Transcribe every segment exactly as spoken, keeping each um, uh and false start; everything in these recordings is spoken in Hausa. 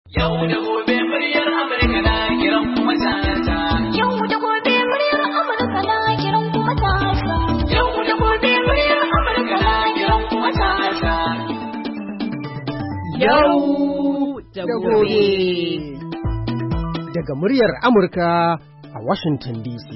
Yau da gobe muryar Amurka na kiran kuma ta. Yau da gobe muryar Amurka na kiran kuma ta. Yau da gobe muryar Amurka na kiran kuma ta. Yau da gobe. Daga muryar Amurka a Washington D C.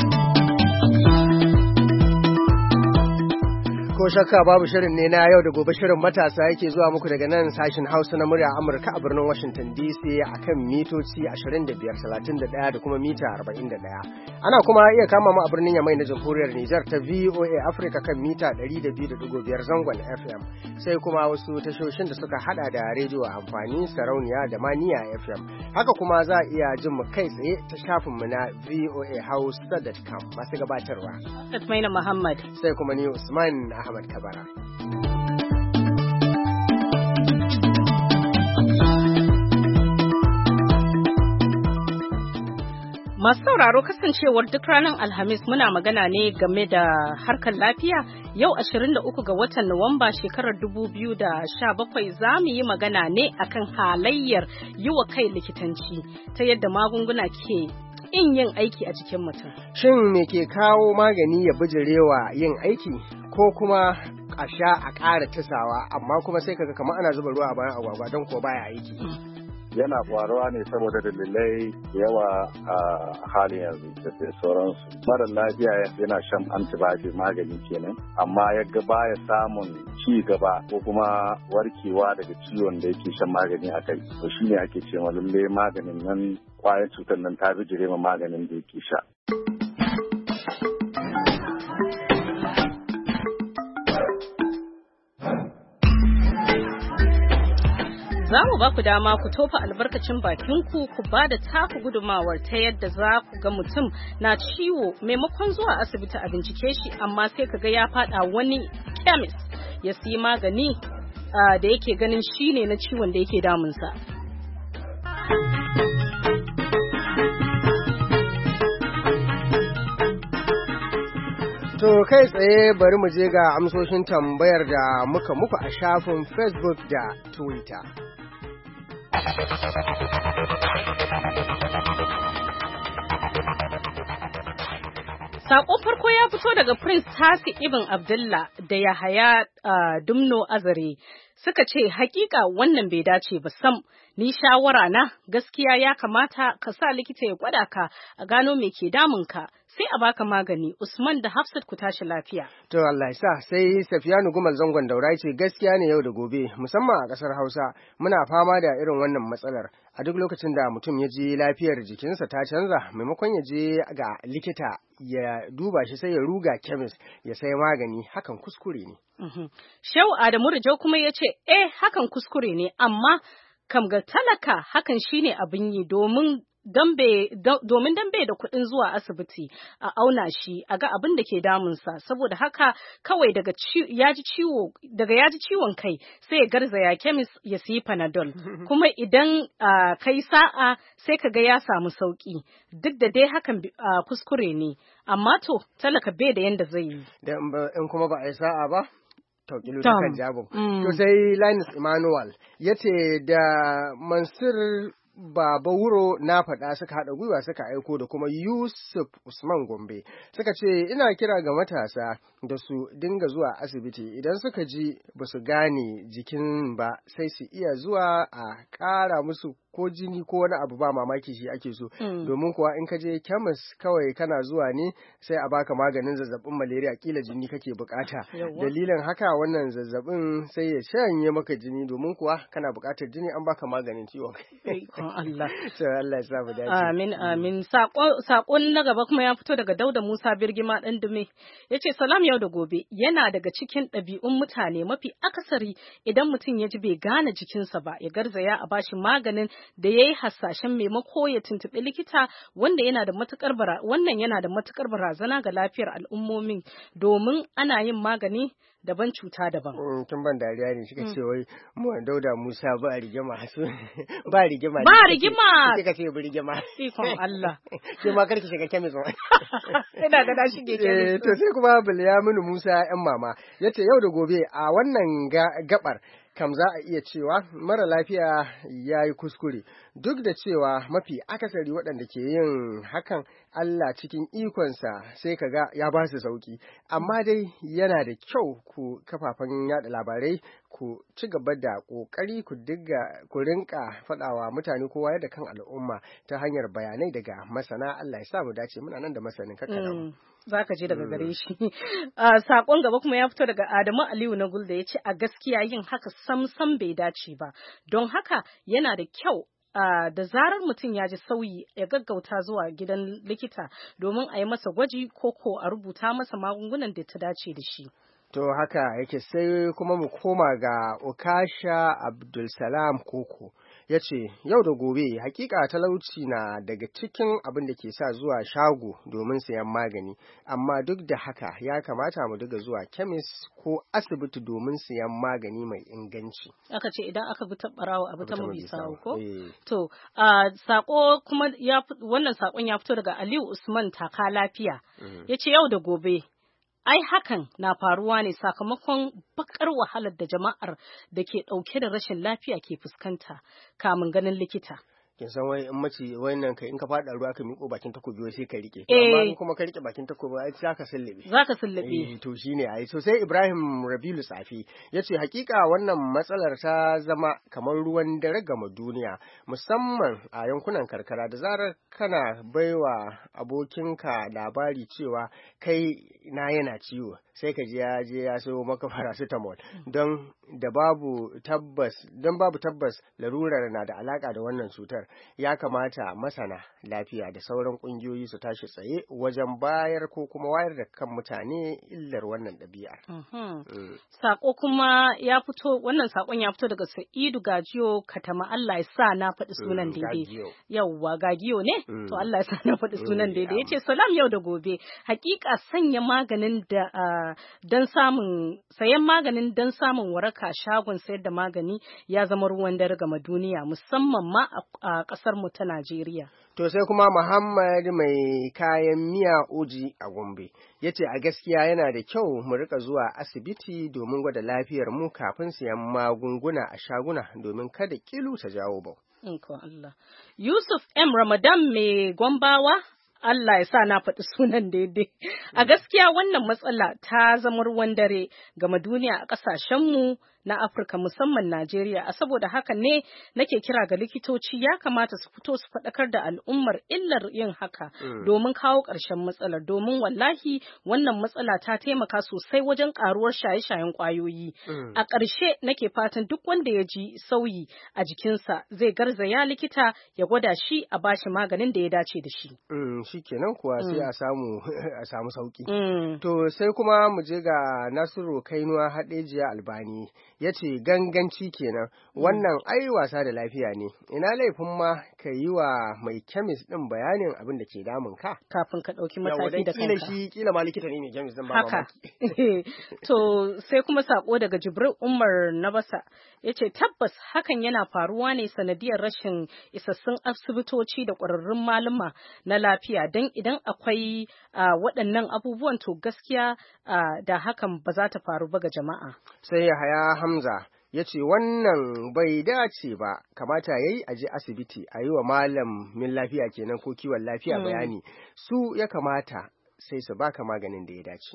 Ko shakka babu shirin ne na yau da gobe shirin matasa yake zuwa muku daga nan sashen Hausa na murya Amurka a birnin Washington D C akan mitoci ashirin da biyar, talatin da ɗaya da kuma mita arba'in da ɗaya. Ana kuma iya kama mu a birnin Yamai na Jamhuriyar Nijar ta V O A Africa kan mita ɗari da biyu da ɗigo biyar zangon F M. Sai kuma wasu tashoshin da suka hada da rediyo amfani, sarauniya da maniya F M. Haka kuma za a iya jin mu kai tsaye ta shafin mu na v o a hausa dot com masu gabatarwa. Tasmaina Muhammad. Sai kuma ni Usman Ahmad Kabara. Masu sauraro kasancewar duk ranar Alhamis muna magana ne game da harkar lafiya. Yau ashirin da uku ga watan Nuwamba shekarar dubu biyu da sha bakwai za mu yi magana ne akan halayyar yi wa kai likitanci ta yadda magunguna ke in yin aiki a jikin mutum. Shin me ke kawo magani ya bijirewa yin aiki ko kuma a sha a ƙara tasawa amma kuma sai kaga kamar ana zuba ruwa a bayan agwagwa don ko baya aiki? Yana faruwa ne saboda dalilai yawa a halin yanzu da sauransu. Mara lafiya yana shan antibiotic magani kenan, amma ya ga baya samun ci gaba ko kuma warkewa daga ciwon da yake shan magani a kai. To shine ake cewa lalle maganin nan kwayar cutar nan ta bijire ma maganin da yake sha. Za mu ba ku dama ku tofa albarkacin bakinku ku ba da taku gudumawar ta yadda za ku ga mutum na ciwo maimakon zuwa asibiti a bincike shi amma sai ka ga ya fada wani chemist ya siyi magani da yake ganin shi ne na ciwon da yake damunsa. To kai tsaye bari mu je ga amsoshin tambayar da muka muku a shafin Facebook da Twitter. Sako farko ya fito daga Prince Tasi Ibn Abdullah da Yahaya uh, Dumno Azare suka ce hakika wannan bai dace ba sam. Ni shawara na gaskiya ya kamata ka sa likita ya gwada ka a gano me ke damun ka sai a baka magani. Usman da Hafsat ku tashi lafiya. To Allah ya sa. Sai Safiyanu Gumal Zangon Daura ce gaskiya ne yau da gobe musamman a kasar Hausa muna fama da irin wannan matsalar. A duk lokacin da mutum ya ji lafiyar jikinsa ta canza maimakon ya je ga likita ya duba shi sai ya ruga chemist ya sai magani, hakan kuskure ne. Mm-hmm. Shehu Adamu Rijau kuma ya ce eh hakan kuskure ne amma kam ga talaka hakan shine abin yi domin domin dan bai da kuɗin zuwa asibiti a auna shi a ga abin da ke damunsa saboda haka kawai daga ya ji ciwo daga ya ji ciwon kai sai ya garzaya chemist ya siyi panadol kuma idan uh, kai sa'a sai ka ga ya samu sauki duk da dai hakan uh, kuskure ne amma to talaka bai da yanda zai yi in kuma ba a yi sa'a ba taukilu da kan jabon. Mm. To sai Linus Emmanuel ya ce da Mansur Baba Wuro na faɗa suka haɗa gwiwa suka aiko da kuma Yusuf Usman Gombe suka ce ina kira ga matasa da su dinga zuwa asibiti idan suka ji ba su gane jikin ba sai su iya zuwa a ƙara musu ko jini ko wani abu ba mamaki shi ake so mm. domin kuwa in ka je kemis kawai kana zuwa ne sai a baka maganin zazzabin malaria kila jini kake bukata dalilin haka wannan zazzabin sai ya shanye maka jini domin kuwa kana bukatar jini an baka maganin ciwon kai Allah sai Allah ya sa mu dace amin amin sako sakon na gaba kuma ya fito daga Dauda Musa Birgima dan Dume yace salam yau da gobe yana daga cikin ɗabi'un mutane mafi akasari idan mutum ya ji bai gane jikinsa ba ya garzaya a bashi maganin da ya yi hasashen maimako ya tuntuɓi likita wanda yana da matukar bara wannan yana da matukar barazana ga lafiyar al'ummomin domin ana yin magani daban cuta daban. Tun ban dariya ne shi ka ce wai mu Dauda Musa ba rigima ba rigima ba rigima kika ce ba rigima ikon Allah ke ma karki shiga kemis ba ina da na shige kemis to sai kuma Bilyaminu Musa yan mama yace yau da gobe a wannan gabar kam za a iya cewa mara lafiya ya yi kuskure, duk da cewa mafi akasari waɗanda ke yin hakan Allah cikin ikonsa sai kaga ya ba su sauki, amma dai yana da kyau ku kafafen yada labarai ku ci gaba da ƙoƙari ku diga ku rinka faɗawa mutane kowa yadda kan al'umma ta hanyar bayanai daga masana. Allah ya sa mu dace, muna nan da masanin kakkaɗa. Za ka je daga gare shi. Uh, Sakon gaba kuma ya fito daga Adamu Aliyu na Gulda ya ce a gaskiya yin haka sam sam bai dace ba. Don haka yana da kyau uh, da zarar mutum ya ji sauyi ya gaggauta zuwa gidan likita domin a yi masa gwaji ko ko a rubuta masa magungunan da ta dace da shi. To haka yake, sai kuma mu koma ga Okasha Abdulsalam Koko. Ya ce, yau da gobe hakika talauci na daga cikin abin da ke sa zuwa shago domin sayan magani, amma duk da haka ya kamata mu diga zuwa kemis ko asibiti domin sayan magani mai inganci. Aka ce idan aka bi ta barawa abu ta mabi sawo ko? To, uh, sako kuma ya wannan sakon ya fito daga Aliyu Usman Taka Lafiya. Mm. Ya ce yau da gobe ai hakan na faruwa ne sakamakon bakar wahalar da jama'ar da ke ɗauke da rashin lafiya ke fuskanta kamun ganin likita. Kin san wai in mace wannan kai in ka fada ruwa ka miƙo bakin takobi sai ka rike, amma in kuma ka rike bakin takobi ai za ka sullube za ka sullube eh to shine ai. So sai Ibrahim Rabilu Tsafi yace hakika wannan matsalar ta zama kamar ruwan dare gama duniya, musamman a yankunan karkara. Da zarar kana baiwa abokinka labari cewa kai na yana ciwo, sai ka je ya je ya sayo maka paracetamol don da babu tabbas don babu tabbas larurar na da alaka da wannan cutar. Ya kamata masana lafiya da sauran kungiyoyi su tashi tsaye wajen bayar ko kuma wayar da kan mutane illar wannan ɗabi'ar. Mm-hmm. Mm. Sako kuma ya fito, wannan sakon ya fito daga Sa'idu Gajiyo Katama. Allah ya sa na faɗi sunan mm, daidai. Yawwa Gagiyo ne? Mm. To Allah ya sa na faɗi sunan mm, daidai. Yace salam yau da gobe. Hakika sanya maganin da uh, dan samun sayan maganin dan samun waraka shagon sayar da magani ya zama ruwan dare gama duniya, musamman ma a a ƙasar mu ta Najeriya. To sai kuma Muhammad mai kayan miya Oji a Gombe ya ce a gaskiya yana da kyau mu rika zuwa asibiti domin gwada lafiyar mu kafin siyan magunguna a shaguna domin kada kilu ta jawo bau. Allah. Yusuf M Ramadan mai Gombawa, Allah ya sa na faɗi sunan daidai. A gaskiya wannan matsala ta zama ruwan dare gama duniya a ƙasashenmu na Afirka musamman Najeriya. A saboda haka ne nake kira ga likitoci ya kamata su fito su faɗakar da al'ummar illar yin haka mm. domin kawo ƙarshen matsalar, domin wallahi wannan matsala ta taimaka sosai wajen ƙaruwar shaye-shayen ƙwayoyi. Mm. A ƙarshe nake fatan duk wanda ya ji sauyi a jikinsa zai garzaya likita ya gwada shi a bashi maganin da ya dace da shi. Mm, shi kenan kuwa mm. sai a samu a samu sauki. Mm. To sai kuma mu je ga Nasiru Kainuwa Hadejiya Albani. Ya ce ganganci kenan, wannan ai wasa da lafiya ne, ina laifin ma ka yi wa mai kemis ɗin bayanin abin da ke damun ka kafin ka ɗauki mataki da kanka. Kila shi kila ma likita ne mai kemis ɗin ba mamaki. To sai kuma sako daga Jibril Umar Nabasa ya ce tabbas hakan yana faruwa ne sanadiyar rashin isassun asibitoci da ƙwararrun malama na lafiya, don idan akwai uh, waɗannan abubuwan to gaskiya uh, da hakan ba za ta faru ba ga jama'a. Sai ya haya Hamza ya ce wannan bai dace ba, kamata ya yi aje asibiti a yi wa malamin lafiya kenan ko kiwon lafiya mm. bayani, su ya kamata sai su baka maganin da ya dace.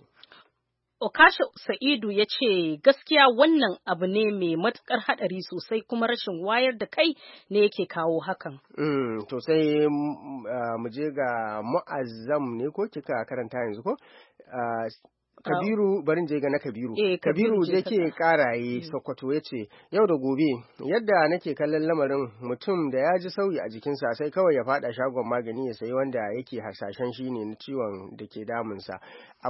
Okasha Sa'idu ya ce gaskiya wannan abu ne mai matukar haɗari sosai kuma rashin wayar da kai ne yake kawo hakan. Mm, to sai uh, mu je ga Mu'azzam ne ko kika karanta yanzu ko? Uh, Kabiru barin je ga na Kabiru. Eh, Kabiru Kabiru da ke karaye Sokoto ya ce, yau da gobe yadda nake kallon lamarin mutum da ya ji sauyi a jikinsa sai kawai ya fada shagon magani ya sayi wanda yake hasashen shi ne na ciwon da ke damunsa.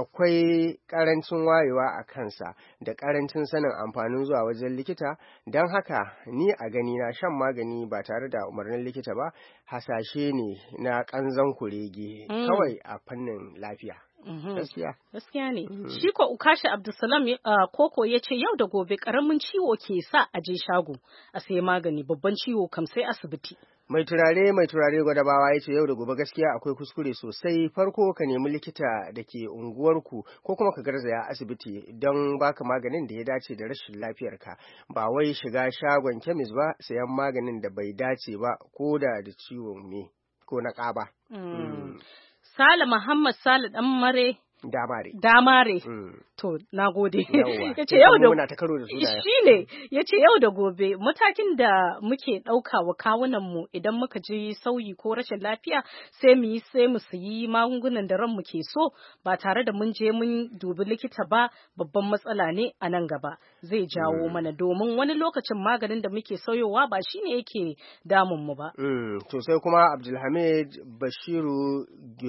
Akwai karancin wayewa a kansa da karancin sanin amfanin zuwa wajen likita, don haka ni a gani na shan magani ba tare da umarnin likita ba hasashe ne na kanzon kurege mm. kawai a fannin lafiya. gaskiya gaskiya ne. Shi ko Ukashi Abdulsalam Koko ya ce yau da gobe karamin ciwo ke sa a je shago a sai magani, babban ciwo kam sai asibiti. Mai turare mai turare gwadabawa ya ce yau da gobe gaskiya akwai kuskure sosai, farko ka nemi likita da ke unguwarku ko kuma ka garzaya asibiti don baka maganin da ya dace da rashin lafiyarka, ba wai shiga shagon kemis ba sayan maganin da bai dace ba ko da da ciwon me ko na ƙaba. Mm. Sale Muhammad Sale dan Mare Damare. Damare. Mm. To, na gode. Ya ce yau da shi ne, ya ce yau da gobe matakin da muke ɗauka wa kawunanmu idan muka ji sauyi ko rashin lafiya sai mu yi sai mu sayi magungunan da ranmu ke so ba tare da mun je mun dubi likita ba, babban matsala ne a nan gaba zai jawo mm. mana domin wani lokacin maganin da muke sauyowa ba shi ne yake damun mu ba. Mm. To sai kuma Abdulhamid Bashiru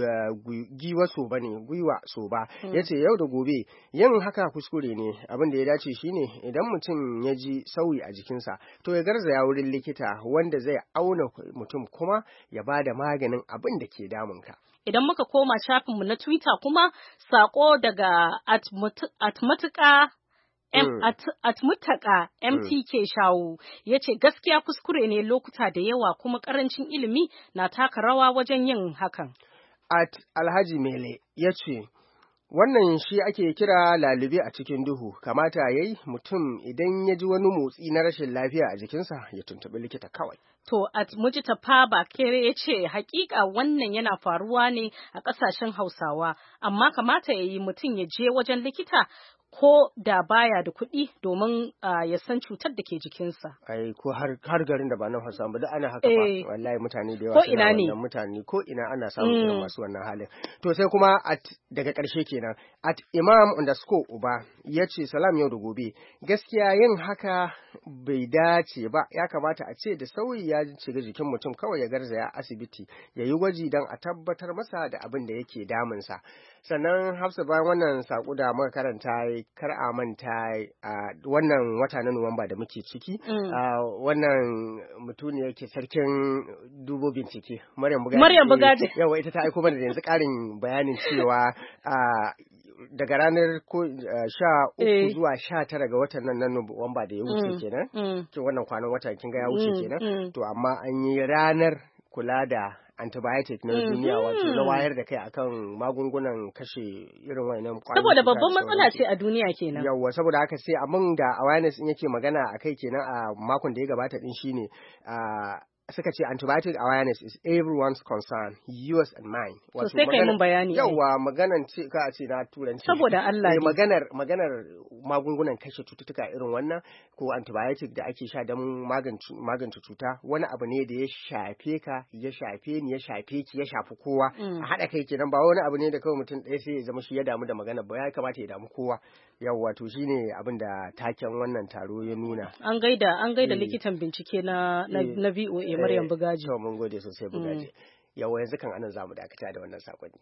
Giwa so bane, Gwiwa so ba, mm. ya ce yau da gobe yin haka kuskure ne, abin da ya dace shine idan mutum ya ji sauyi a jikinsa to ya garzaya wurin likita wanda zai auna mutum kuma ya ba da maganin abin da ke damunka. Idan muka koma shafinmu na Twitter kuma sako daga atmatuka Mm. At, at mutaka M T K mm. Shawu ya ce gaskiya kuskure ne lokuta da yawa kuma karancin ilimi na taka rawa wajen yin hakan. At Alhaji Mele ya ce wannan shi ake kira lalube a cikin duhu, kamata ya yi mutum idan ya ji wani motsi na rashin lafiya a jikinsa ya tuntuɓi likita kawai. To, at Mujitafa Bakere ya ce hakika wannan yana faruwa ne a ƙasashen Hausawa, amma kamata ya yi mutum ya je wajen likita ko da baya da kuɗi domin uh, ya san cutar da ke jikinsa. Ai, ko har, har garin da ba nan Hausa ba da ana haka ba, eh, wallahi mutane da yawa ko ina ne mutane ko ina ana samun mm. irin masu wannan halin. To sai kuma at daga ƙarshe kenan at Imam underscore Uba ya ce salam yau da gobe gaskiya yin haka bai dace ba, ya kamata a ce da sauyi ya shiga jikin mutum kawai ya garzaya asibiti ya yi gwaji don a tabbatar masa da abin da yake damunsa. Sannan Hafsa bayan wannan saƙo da muka karanta kar a manta a wannan wata na Nuwamba da muke ciki wannan mutune yake sarkin dubo bincike Maryam Bugaji Maryam Bugaji yawa ita ta aiko mana da yanzu ƙarin bayanin cewa daga ranar sha uku zuwa sha tara ga watan nan na Nuwamba da ya wuce kenan to wannan kwanan wata kin ga ya wuce kenan to amma an yi ranar kula da antibiotic na duniya wato na wayar da kai akan magungunan kashe irin wayannan kwayoyi saboda babban matsala ce a duniya kenan yawa saboda haka sai abin da awareness in yake magana akai kenan a makon da ya gabata din shine a suka ce antibiotic awareness is everyone's concern, yours and mine. Wato sai kai mun bayani. Yawa maganan ce ka ce na turanci. Saboda Allah ne. Maganar maganar magungunan kashe cututtuka irin wannan ko antibiotic da ake sha don magance cuta wani abu ne da ya shafe ka, ya shafe ni, ya shafe ki, ya shafi kowa. A haɗa kai kenan ba wani abu ne da kawai mutum ɗaya sai ya zama shi ya damu da magana ba, ya kamata ya damu kowa. Yawwa to shine abin da taken wannan taro ya nuna. An gaida an gaida likitan bincike na na V O A Maryam Bugaji. To mun gode sosai Bugaji. Yawa yanzu kan anan zamu dakata da wannan sakonni.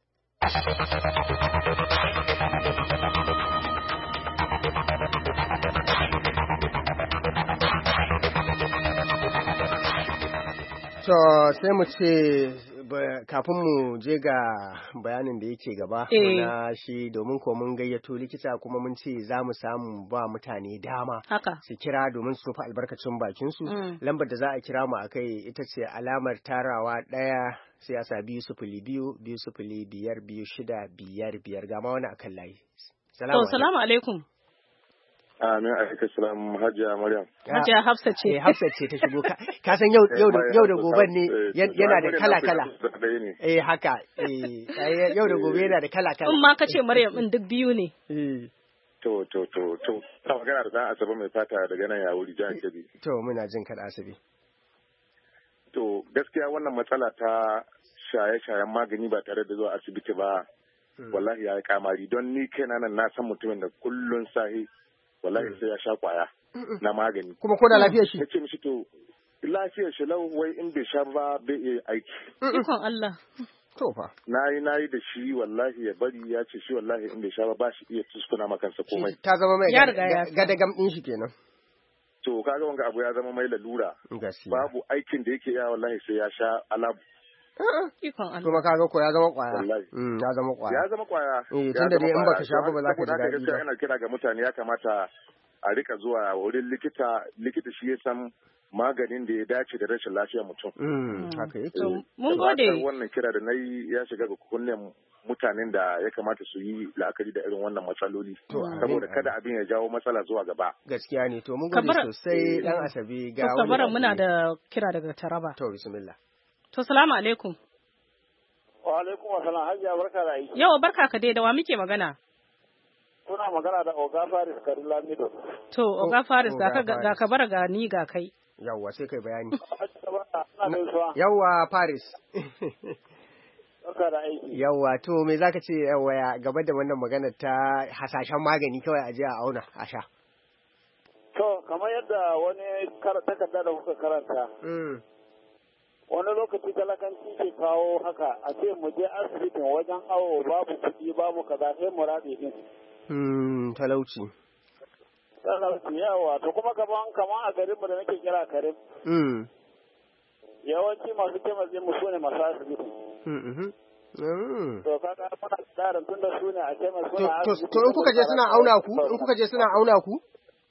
To sai mu ce kafin mu je ga bayanin da yake gaba na shi domin ko mun gayyato likita kuma mun ce za mu samu ba mutane dama su kira domin su fa albarkacin bakinsu lambar da za a kira mu akai ita ce alamar tarawa ɗaya sai a sa biyu sufuli biyu biyu sufuli biyar biyu shida biyar biyar ga ma wani akan layi. Salamu alaikum. Amin alaika salam Hajiya Maryam. Hajiya Hafsa ce. Eh Hafsa ce ta shigo. Ka san yau yau da yau da gobe ne yana da kala kala. Eh haka. Eh yau da gobe yana da kala kala. In ma kace Maryam din duk biyu ne. Eh. To to to to. Ta magana da dan Asabe mai fata daga nan ya wuri jihar Kebbi. To muna jin kada Asabe. To gaskiya wannan matsala ta shaye-shayen magani ba tare da zuwa asibiti ba wallahi ya yi kamari don ni kaina nan na san mutumin da kullun sahi wallahi sai ya sha kwaya na magani kuma ko da lafiyar shi yace mishi to lafiyar shi lau wai in bai sha ba bai iya aiki ikon Allah to fa nayi nayi da shi wallahi ya bari ya ce shi wallahi in bai sha ba ba shi iya tuskuna makansa komai ta zama mai gadagam din shi kenan to kaga wanga abu ya zama mai lalura babu aikin da yake ya wallahi sai ya sha alabu Ikon Allah. Kuma kaga ko ya zama kwaya. Wallahi. Mm, ya zama kwaya. Ya zama kwaya. Eh, tunda dai in baka sha ba ba za ka ji daɗi ba. daɗi ba. Ina kira ga mutane ya kamata a rika zuwa wurin likita, likita shi ya san maganin da ya dace da rashin lafiyar mutum. Mm, haka yake. Mun gode. Wannan kira da nayi ya shiga ga kunnen mutanen da ya kamata su yi la'akari da irin wannan matsaloli. Saboda kada abin ya jawo matsala zuwa gaba. Gaskiya ne, to mun gode sosai dan Asabe ga wani. Kabara muna da kira daga Taraba. To bismillah. To salamu alaikum. Wa alaikum assalam, Hajiya barka da aiki. Yawa barka ka dai, da wa muke magana? Kuna magana da Oga Faris Karim Lamido. To Oga Faris ga ka ga ka bara ga ni ga kai. Yawa sai kai bayani. Yawa. Yawa Faris. Barka da aiki. Yawa to me zaka ce yawa ya gaba da wannan magana ta hasashen magani kawai a je a auna a sha. To kamar yadda wani takarda da kuka karanta. Mm. Wani lokaci talakanci ke kawo haka a ce mu je asibitin wajen awo babu kuɗi babu kaza sai mu rabe din. Mm, talauci. Talauci yawa to kuma gaban kamar a garinmu da nake kira Karim. Mm. Yawanci masu taimaka mu su ne masu asibiti. Mm. Mm. To kaga muna tsarin tunda su ne a taimaka suna asibiti. To in kuka je suna auna ku? In kuka je suna auna ku?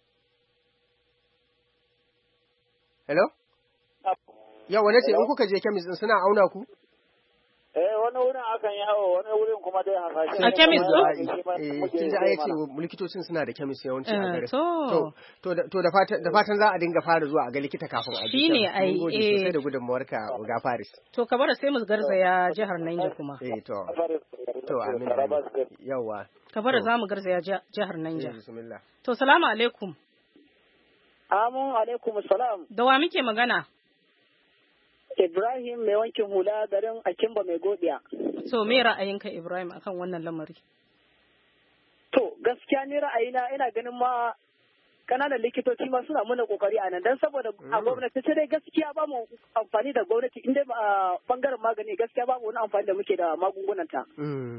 Hello? Yau wane ce in kuka je kemis din suna auna ku? Eh wani wurin akan yi awo wani wurin kuma dai hasashe. A kemis din? Eh kin ji ai ce likitocin suna da kemis yawanci a gare. To to to da fatan da fatan za a dinga fara zuwa a ga likita kafin a je. Shine ai eh sai da gudunmuwar ka ga Faris. To ka bar sai mu garzaya jihar Niger kuma. Eh to. To amin. Yawa. Ka bar za mu garzaya jihar Niger. Bismillah. To salamu alaikum. Amin alaikum salam. Da wa muke magana? Ibrahim mai wankin hula garin Akimba mai godiya. So me ra'ayinka Ibrahim akan wannan lamari? To gaskiya ni ra'ayina ina ganin ma kananan likitoci ma suna muna kokari a nan dan saboda a gwamnati sai dai gaskiya ba mu amfani da gwamnati inda a bangaren magani gaskiya ba mu wani amfani da muke da magungunan ta.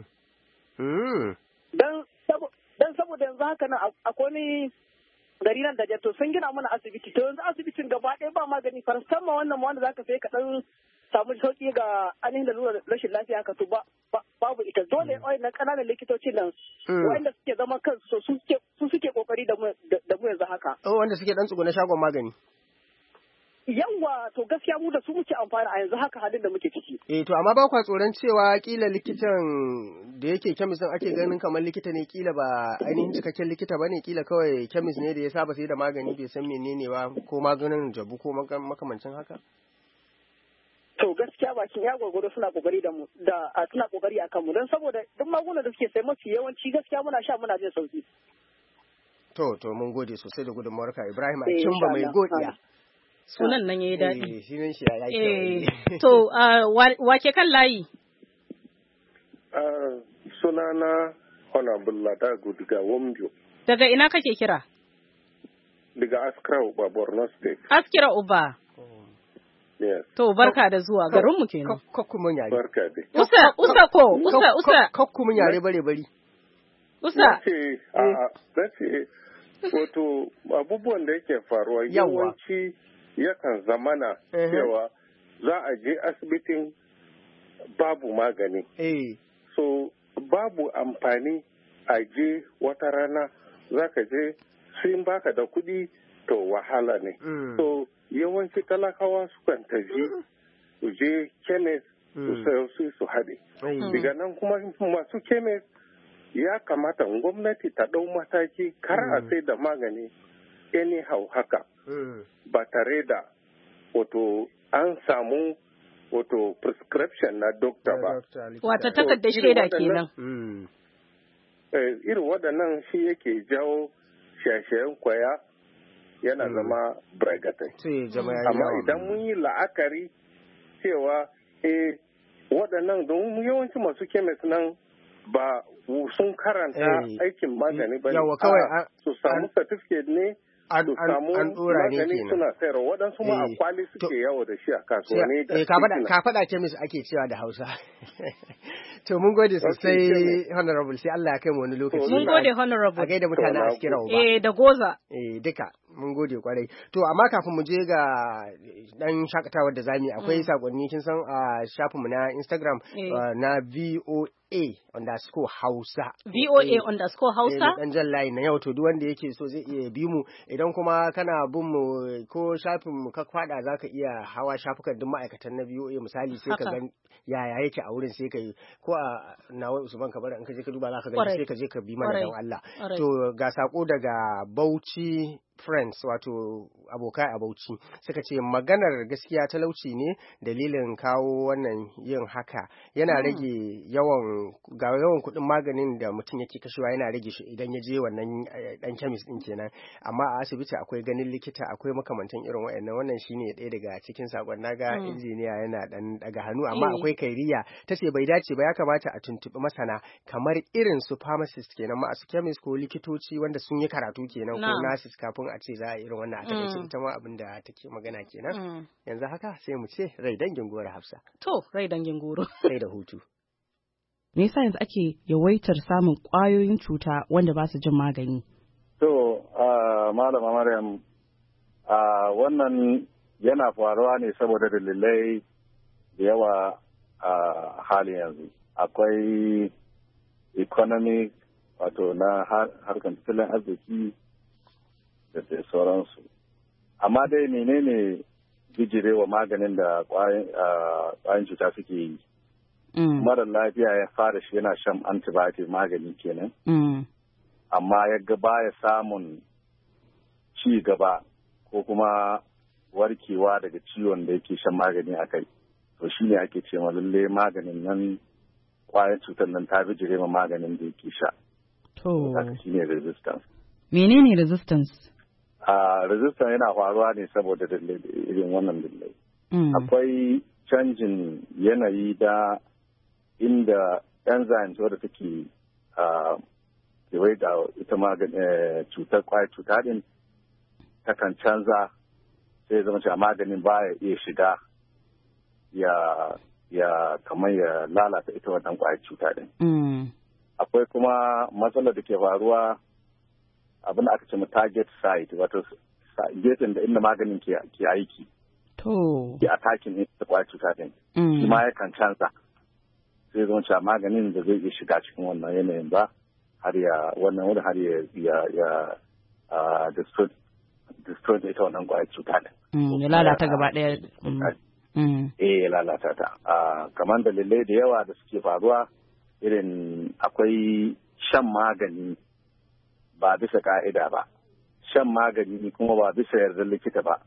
Dan dan saboda yanzu haka nan akwai ni gari nan da jato sun gina mana asibiti to yanzu asibitin gaba ɗaya ba magani farsamma wannan wanda zaka sai ka dan samu sauki ga ainihin da zuwa rashin lafiya ka to ba babu ita dole na kananan likitocin nan wanda suke zama kansu su suke su suke kokari da mu da mu yanzu haka oh wanda suke dan tsuguna shagon magani yawa to gaskiya mu da su muke amfani a yanzu haka halin da muke ciki eh to amma ba kwa tsoron cewa kila likitan da yake kemis din ake ganin kamar likita ne kila ba ainihin cikakken likita bane kila kawai kemis ne da ya saba sai da magani bai san menene ba ko maganin jabu ko makamancin haka to gaskiya bakin ya gwargwado suna kokari da mu da suna kokari akan mu don saboda duk magunan da suke sai mafi yawanci gaskiya muna sha muna jin sauki to to mun gode sosai da gudunmawar ka Ibrahim Akimba mai godiya sunan nan yayi daɗi. Eh, sunan shi ya yi. To, wa ke kan layi? Sunana Honorable Ladagu daga Womjo. Daga ina kake kira? Daga Askira Uba, Borno State. Askira Uba. Yes. To, barka da zuwa garin mu kenan. Kokku mun yare. Barka dai. Usa, usa ko, usa, usa. Kokku mun yare bare bari. Usa. Nace, a nace wato abubuwan da yake faruwa yawanci yakan zamana cewa za a je asibitin babu magani. So babu amfani a je wata rana za ka je sun baka da kuɗi to wahala ne. So yawanci talakawa sukan tafi su je kemis su sayo su su haɗe. Daga nan kuma masu kemis ya kamata gwamnati ta ɗau mataki kar a sai da magani anyhow haka. Ba tare da wato an samu wato prescription na dokta ba. Wata takardar shaida kenan. Irin waɗannan shi yake jawo shashayen kwaya yana zama bragatai. Amma idan mun yi la'akari cewa eh waɗannan don yawanci masu kemis nan ba sun karanta aikin magani ba ne. Su samu certificate ne an dora ne kenan suna sayarwa waɗansu ma a kwali suke yawo da shi a kasuwanni da ka faɗa kemis ake cewa da Hausa To mun gode sosai honorable sai Allah ya kai mu wani lokaci. Mun gode honorable. A gaida mutane a cikin rawa. Eh da goza. Eh duka mun gode kwarai. To amma kafin mu je ga dan shakatawar da zamu yi akwai sakonni kin san a shafinmu na Instagram na V O A underscore Hausa. V O A underscore Hausa? Dan jan layi na yau to duk wanda yake so zai iya bi mu idan kuma kana bin mu ko shafin mu ka kwada zaka iya hawa shafukan duk ma'aikatan na V O A misali sai ka ga yaya yake a wurin sai ka yi ko a nawa Usman Kabara in ka je ka duba zaka ga sai ka je ka bi mana dan Allah. To ga sako daga Bauchi Friends wato abokai a Bauchi suka ce maganar gaskiya talauci ne dalilin kawo wannan yin haka yana rage yawan ga yawan kuɗin maganin da mutum yake kashewa yana rage shi idan ya je wannan dan chemist din kenan amma a asibiti akwai ganin likita akwai makamantan irin wayannan wannan shine ɗaya daga cikin sakon naga injiniya yana dan daga hannu amma akwai kairiya tace bai dace ba ya kamata a tuntubi masana kamar irin su pharmacist kenan ma su chemist ko likitoci wanda sun yi karatu kenan ko nurses kafin a ce za a irin wannan a takaice ita ma abin da take magana kenan yanzu haka sai mu ce rai dangin goro Hafsa to rai dangin goro sai da hutu me yasa yanzu ake yawaitar samun ƙwayoyin cuta wanda ba su jin magani to malama Maryam wannan yana faruwa ne saboda dalilai da yawa a halin yanzu akwai economic wato na harkar tattalin arziki da sai sauransu amma dai menene bijirewa maganin da ƙwayan cuta suke yi mara lafiya ya fara shi yana shan antibiotic magani kenan amma ya ga baya samun ci gaba ko kuma warkewa daga ciwon da yake shan magani a kai to shi ne ake ce lalle maganin nan ƙwayan cutar nan ta bijire ma maganin da yake sha to shi ne resistance menene resistance a uh, resistance yana faruwa ne saboda irin wannan dalilai. Mm. Akwai canjin yanayi da inda enzymes wadda take kewaye da ita maganin cutar kwayar cuta din takan canza sai zama cewa maganin baya iya shiga ya ya kamar ya lalata ita wannan kwayar cuta din. Mm. Akwai kuma matsalar da ke faruwa abin da aka ce target site wato gefen da inda maganin ke aiki to ke attacking ne da kwayar cuta din shi ma yakan canza sai zama cewa maganin da zai iya shiga cikin wannan yanayin ba har ya wannan wani har ya ya ya destroy destroy ita wannan kwayar cuta din ya lalata gaba daya eh ya lalata ta kamar dalilai da yawa da suke faruwa irin akwai shan magani ba bisa ka'ida ba shan magani kuma ba bisa yardar likita ba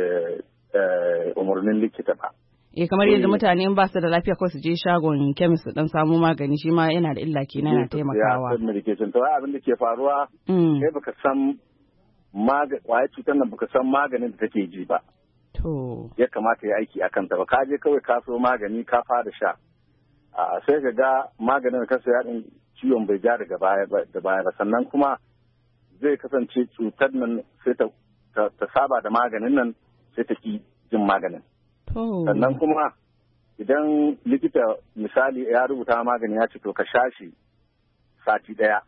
umarnin likita ba eh kamar yadda mutane in ba su da lafiya ko su je shagon chemist su dan samu magani shi ma yana da illa kenan yana taimakawa ya medication to abin da ke faruwa kai baka san magani kwaya cutar nan baka san maganin da take ji ba to ya kamata ya aiki akan ta ba ka je kawai ka so magani ka fara sha sai ka ga maganin da ka saya din ciwon bai ja daga baya da baya ba sannan kuma zai kasance cutar nan sai ta saba da maganin nan sai ta ki jin maganin. Sannan kuma idan likita misali ya rubuta magani ya ce to ka sha shi sati ɗaya.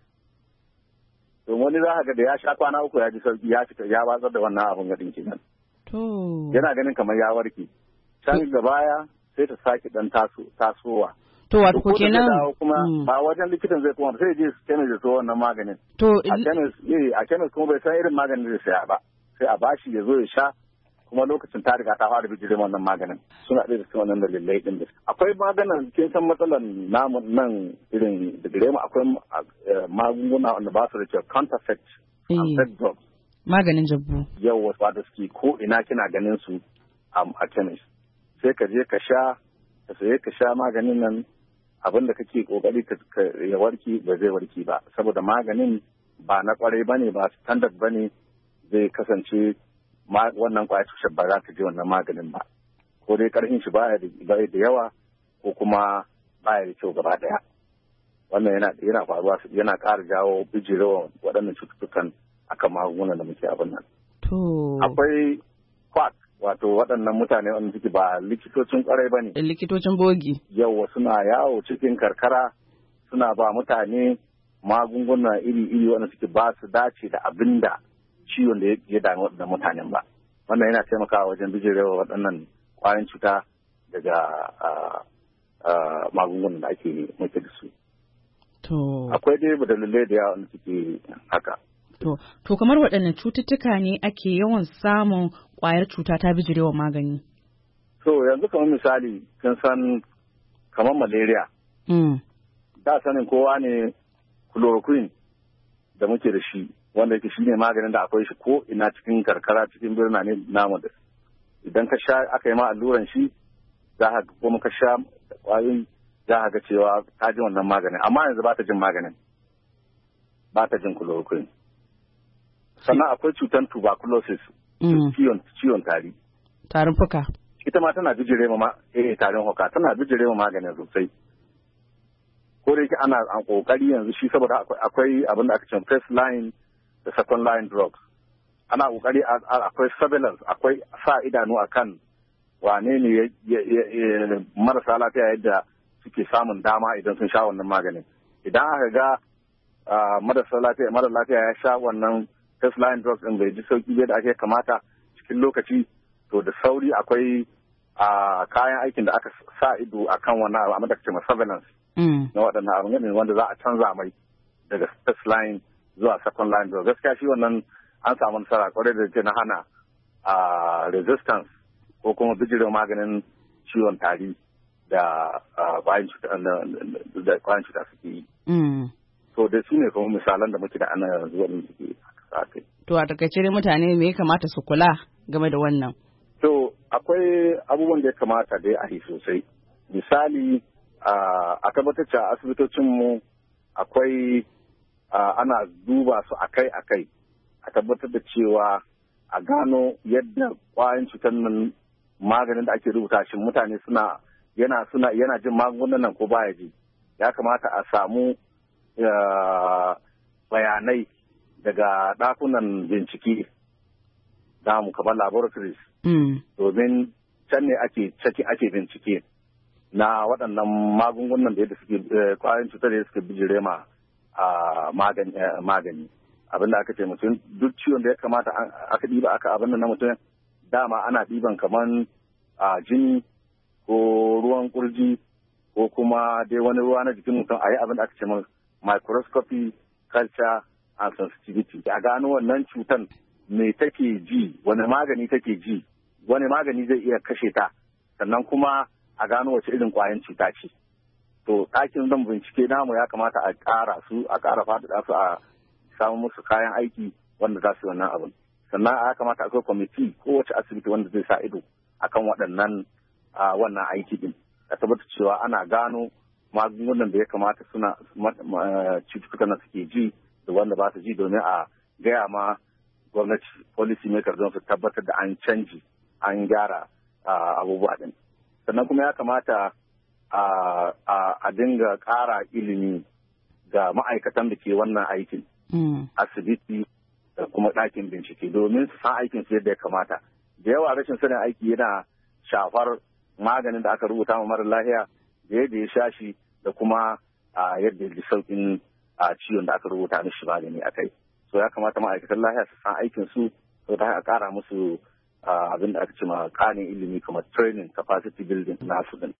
To wani za ka ga da ya sha kwana uku ya ji sauki ya fita ya watsar da wannan abun gadin kenan. Yana ganin kamar ya warke. Can da baya sai ta sake dan tasowa. To wato ko kenan kuma ba wajen likitan zai kuma sai je kenan da so wannan maganin. To a kenan eh a kenan kuma bai san irin maganin da saya ba. Sai a bashi ya zo ya sha kuma lokacin ta riga ta fara bijire wannan maganin. Suna da cikin wannan dalilai din da. Akwai maganin kin san matsalan namu nan irin da gare mu akwai magunguna wanda ba su da kyau counterfeit and drugs. Maganin jabbu. Yau wasu suke ko ina kina ganin su a chemist. Sai ka je ka sha ka saye ka sha maganin nan abin da kake kokari ya warki ba zai warki ba saboda maganin ba na kwarai bane ba standard bane zai kasance wannan kwaya tushen ba za ta je wannan maganin ba ko dai karfin shi baya da yawa ko kuma baya da kyau gaba daya wannan yana yana faruwa yana ƙara jawo bijirewa waɗannan cututtukan akan magungunan da muke abin nan to akwai quack wato waɗannan mutane wanda suke ba likitocin kwarai ba ne. Likitocin bogi. Yawwa suna yawo cikin karkara suna ba mutane magunguna iri-iri wanda suke ba su dace da abin da ciwon da ya dami waɗannan mutanen ba. Wannan yana taimakawa wajen bijirewa waɗannan ƙwayoyin cuta daga magungunan da ake muke da su. Akwai dai dalilai da yawa wanda suke haka. To, to kamar waɗannan cututtuka ne ake yawan samun ƙwayar cuta ta bijirewa magani? So yanzu kamar misali kin san kamar malaria. Mm. Da sanin kowa ne chloroquine da muke da shi wanda yake shine maganin da akwai shi ko ina cikin karkara cikin birna ne namu da idan ka sha aka yi ma alluran shi za ka kuma ka sha ƙwayoyi za ka ga cewa ta ji wannan maganin amma yanzu ba ta jin maganin ba ta jin chloroquine. Sannan akwai cutar tuberculosis, ciwon ciwon tari. Tarin fuka. Ita ma tana bijire ma eh tarin fuka tana bijire ma maganin sosai. Ko da yake ana an kokari yanzu shi saboda akwai abin da aka ce first line da second line drugs. Ana kokari akwai surveillance, akwai sa idanu akan wane ne marasa lafiya yadda suke samun dama idan sun sha wannan maganin. Idan aka ga marasa lafiya mara lafiya ya sha wannan first line drugs din bai ji sauki bai da ake kamata cikin lokaci to da sauri akwai kayan aikin da aka sa ido akan wannan abu amma da kace surveillance na waɗannan abu ne wanda za a canza mai daga first line zuwa second line drugs. Gaskiya shi wannan an samu nasara kwarai da ke na hana resistance ko kuma bijirin maganin ciwon tari da kwayan cuta suke yi. So da su ne kuma misalan da muke da ana yanzu wanda suke kai. To a takaice dai mutane me ya kamata su kula game da wannan? To akwai abubuwan da ya kamata dai a yi sosai. Misali a tabbatar cewa asibitocinmu akwai ana duba su akai-akai a tabbatar da cewa a gano yadda kwayan cutar nan maganin da ake rubuta shi mutane suna yana suna yana jin magungunan nan ko baya ji. Ya kamata a samu bayanai daga ɗakunan bincike da mu kamar laboratories domin can ne ake ciki ake bincike na waɗannan magungunan da yadda suke kwayoyin cutar da suke bijire ma magani abinda aka ce mutum duk ciwon da ya kamata aka ɗiba aka abin na mutum dama ana ɗiban kamar jini ko ruwan kurji ko kuma dai wani ruwa na jikin mutum a yi abin da aka ce microscopy culture and sensitivity a gano wannan cutan me take ji wani magani take ji wani magani zai iya kashe ta sannan kuma a gano wace irin kwayan cuta ce to ɗakin zan bincike namu ya kamata a ƙara su a ƙara faɗaɗa su a samu musu kayan aiki wanda za su yi wannan abin sannan ya kamata akwai kwamiti kowace asibiti wanda zai sa ido akan waɗannan wannan aiki din a tabbatar cewa ana gano magungunan da ya kamata suna cututtukan da suke ji da wanda ba su ji domin a gaya ma gwamnati policy maker don su tabbatar da an canji an gyara abubuwa din sannan kuma ya kamata a dinga ƙara ilimi ga ma'aikatan da ke wannan aikin asibiti da kuma ɗakin bincike domin su san aikin su yadda ya kamata da yawa rashin sanin aiki yana shafar maganin da aka rubuta ma mara lafiya da yadda ya sha shi da kuma yadda ya ji sauƙin ciwon da aka rubuta mishi magani a kai so ya kamata ma'aikatan lafiya su san aikin su so ta a ƙara musu abin da aka ce ma ƙarin ilimi kamar training capacity building nasu din.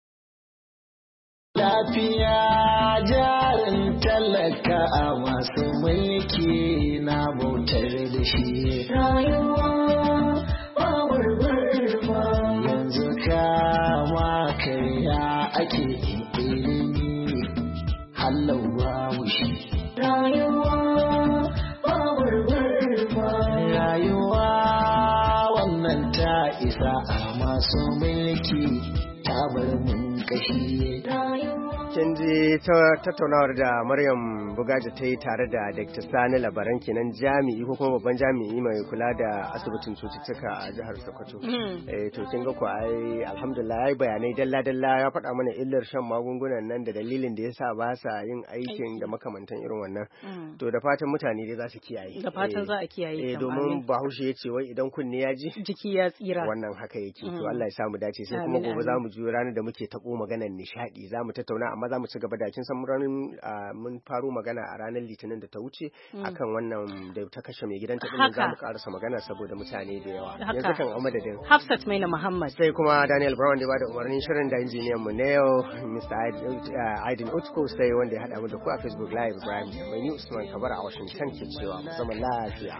Lafiya jarin talaka a masu mulki na bautar da shi. Rayuwa bawar barba yanzu kama karya ake ilimi halawa wushi. Rayuwa bawar barba rayuwa wannan ta isa a masu mulki ta bar mun kashi. Rayuwa kin ji tattaunawar da Maryam Bugaji ta yi tare da Doctor Sani Labaran kenan jami'i ko kuma babban jami'i mai kula da asibitin cututtuka a jihar Sokoto. Eh to kin ga ko ai alhamdulillah ai bayanai dalla dalla ya faɗa mana illar shan magungunan nan da dalilin da yasa ba sa yin aikin da makamantan irin wannan. To da fatan mutane dai za su kiyaye. Da fatan za a kiyaye. Eh domin Bahaushe ya ce wai idan kunne ya ji jiki ya tsira. Wannan haka yake. To Allah ya samu dace sai kuma gobe za mu ji ranar da muke tabo maganar nishadi za mu tattauna amma za mu ci gaba da kin san ranar mun faro magana a ranar litinin da ta wuce akan wannan da ta kashe mai gidanta din za mu karasa magana saboda mutane da yawa yanzu kan amadadin Hafsat Maina Muhammad sai kuma Daniel Brown da ba da umarnin shirin da injiniyan mu ne yau Mister Aidin Utko sai wanda ya hada mu da ku a Facebook Live Ibrahim mai ni Usman Kabara a Washington ke cewa mu zama lafiya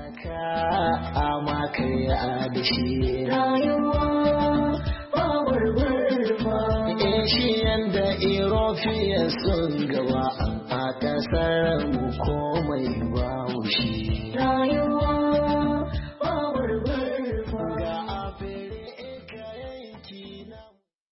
amma kai a dashi rayuwa shi yanda European sun gaba a ƙasar mu komai babu shi.